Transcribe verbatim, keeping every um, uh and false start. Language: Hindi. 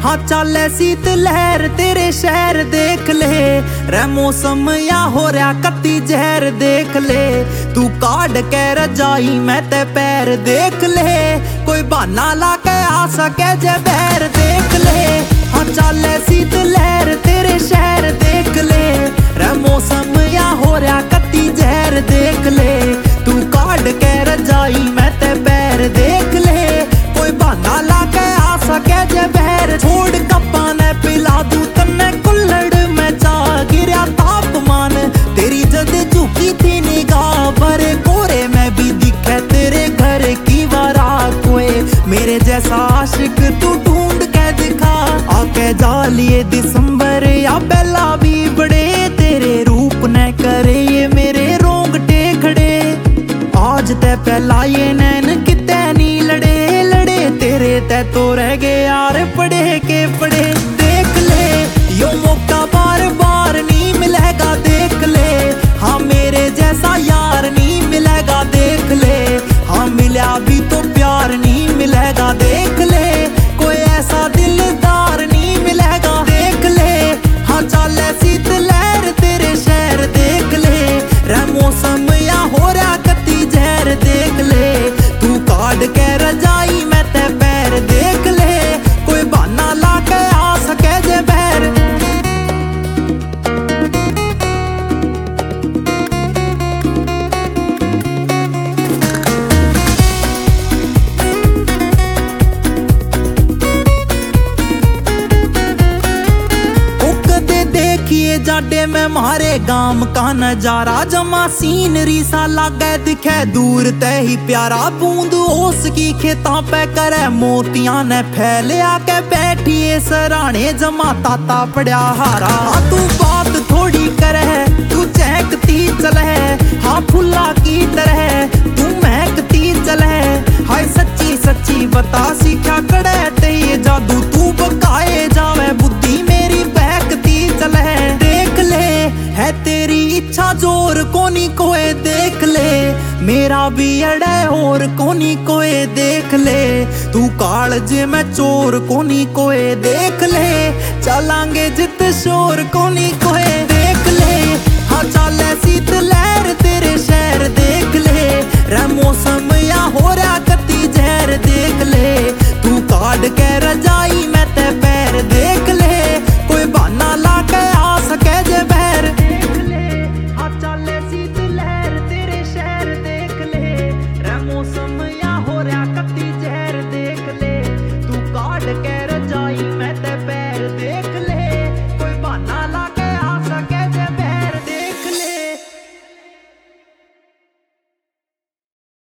हाँ चाले शीत लहर तेरे शहर देख ले, रे मौसम या हो रहा कत्ती जहर देख ले। तू काट के रजाई मैं ते पैर देख ले, कोई बहाना ला के आ सके जे बैर देख ले। हाँ चाले शीत लहर तेरे शहर देख ले, रे मौसम या हो रहा कत्ती जहर देख ले। तू काट के रजाई मैं ते पैर देख ले, कोई बहाना ला के आ सके जे बैर। छोड़ कप्पा ने पिला दूं तन्ने कुल्लड़ में चा गिरा तापमान, तेरी जद झुकी थी निगाह भरे कोरे में भी दिखे तेरे घर की वारा कोई। मेरे जैसा आशिक तू ढूंढ के दिखा, आके जालिए दिसंबर या पहला भी बड़े। तेरे रूप ने करे ये मेरे रोंगटे खड़े, आज ते पहला ये नैन कितने नी लड़े लड़े। तेरे ते तो रह गए यार पढ़े के पढ़े। देख ले यो मौका बार बार नहीं मिलेगा देख ले, हाँ मेरे जैसा यार नहीं मिलेगा देख ले। हाँ मिला भी तो प्यार नहीं मिलेगा देख ले, कोई ऐसा दिलदार नहीं मिलेगा देख ले। हाँ चाले शीत लहर तेरे शहर देख ले, रे मौसम या हो रहा कत्ती जहर देख ले। तू काट के रजाई मैं ते पैर देख ले, कोई बहाना ला के आ सके जे बैर। देखिए जाडे में मारे गाम का नजारा, जमा सीनरी सा लागे दिखे दूर ते ही प्यारा। बूंद ओस की खेता पे करे मोतियां ने फैले, आके बैठिए सराणे जमा ताता पड़ा हारा। तू बात थोड़ी करे तू चहकती चले, हाँ फुल्ला की तरह तू महकती चले। हाय सच्ची सच्ची बता सीखा कड़े ते ये जादू, तू बकाए जावे बुद्धि मेरी बहकती चले। देख ले है तेरी इच्छा जोर कोनी कोई देख ले, मेरा भी अड़े और कोनी कोई देख ले। तू कालज में चोर कोनी कोई देख ले, चलांगे जित शोर कोनी कोई देख ले। हाँ चाले शीत लहर तेरे शहर देख ले, रे मौसम या हो रहा कत्ती जहर देख ले।